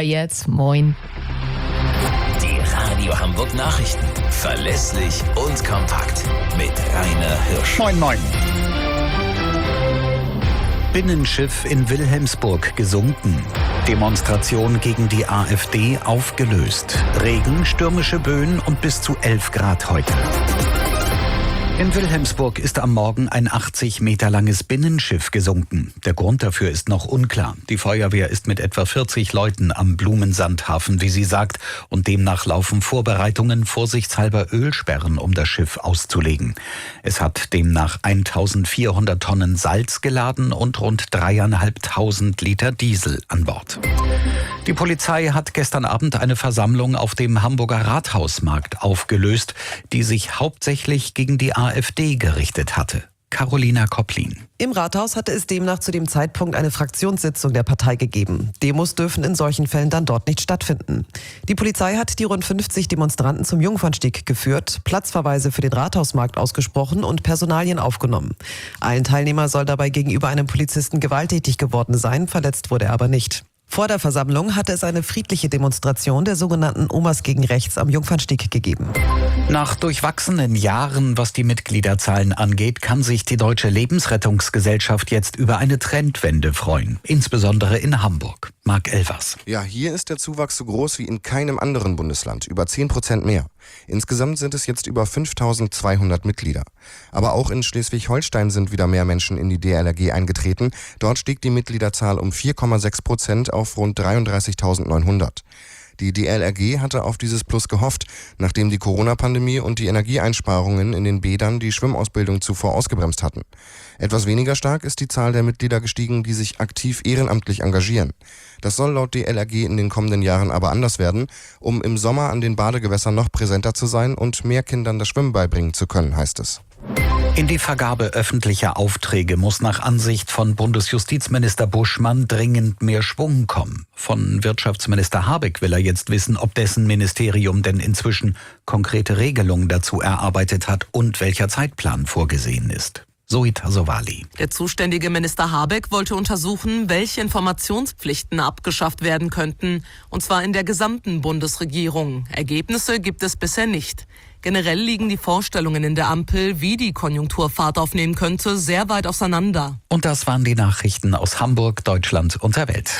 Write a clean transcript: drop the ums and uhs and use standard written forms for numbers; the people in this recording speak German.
jetzt. Moin. Die Radio Hamburg Nachrichten. Verlässlich und kompakt. Mit Rainer Hirsch. Moin, moin. Binnenschiff in Wilhelmsburg gesunken. Demonstration gegen die AfD aufgelöst. Regen, stürmische Böen und bis zu 11 Grad heute. In Wilhelmsburg ist am Morgen ein 80 Meter langes Binnenschiff gesunken. Der Grund dafür ist noch unklar. Die Feuerwehr ist mit etwa 40 Leuten am Blumensandhafen, wie sie sagt, und demnach laufen Vorbereitungen, vorsichtshalber Ölsperren, um das Schiff auszulegen. Es hat demnach 1400 Tonnen Salz geladen und rund 3.500 Liter Diesel an Bord. Die Polizei hat gestern Abend eine Versammlung auf dem Hamburger Rathausmarkt aufgelöst, die sich hauptsächlich gegen die AfD gerichtet hatte. Carolina Kopplin. Im Rathaus hatte es demnach zu dem Zeitpunkt eine Fraktionssitzung der Partei gegeben. Demos dürfen in solchen Fällen dann dort nicht stattfinden. Die Polizei hat die rund 50 Demonstranten zum Jungfernstieg geführt, Platzverweise für den Rathausmarkt ausgesprochen und Personalien aufgenommen. Ein Teilnehmer soll dabei gegenüber einem Polizisten gewalttätig geworden sein, verletzt wurde er aber nicht. Vor der Versammlung hatte es eine friedliche Demonstration der sogenannten Omas gegen Rechts am Jungfernstieg gegeben. Nach durchwachsenen Jahren, was die Mitgliederzahlen angeht, kann sich die Deutsche Lebensrettungsgesellschaft jetzt über eine Trendwende freuen. Insbesondere in Hamburg. Marc Elvers. Ja, hier ist der Zuwachs so groß wie in keinem anderen Bundesland. Über 10% mehr. Insgesamt sind es jetzt über 5.200 Mitglieder. Aber auch in Schleswig-Holstein sind wieder mehr Menschen in die DLRG eingetreten. Dort stieg die Mitgliederzahl um 4,6% auf rund 33.900. Die DLRG hatte auf dieses Plus gehofft, nachdem die Corona-Pandemie und die Energieeinsparungen in den Bädern die Schwimmausbildung zuvor ausgebremst hatten. Etwas weniger stark ist die Zahl der Mitglieder gestiegen, die sich aktiv ehrenamtlich engagieren. Das soll laut DLRG in den kommenden Jahren aber anders werden, um im Sommer an den Badegewässern noch präsenter zu sein und mehr Kindern das Schwimmen beibringen zu können, heißt es. In die Vergabe öffentlicher Aufträge muss nach Ansicht von Bundesjustizminister Buschmann dringend mehr Schwung kommen. Von Wirtschaftsminister Habeck will er jetzt wissen, ob dessen Ministerium denn inzwischen konkrete Regelungen dazu erarbeitet hat und welcher Zeitplan vorgesehen ist. Zoe Tassovali. Der zuständige Minister Habeck wollte untersuchen, welche Informationspflichten abgeschafft werden könnten, und zwar in der gesamten Bundesregierung. Ergebnisse gibt es bisher nicht. Generell liegen die Vorstellungen in der Ampel, wie die Konjunktur Fahrt aufnehmen könnte, sehr weit auseinander. Und das waren die Nachrichten aus Hamburg, Deutschland und der Welt.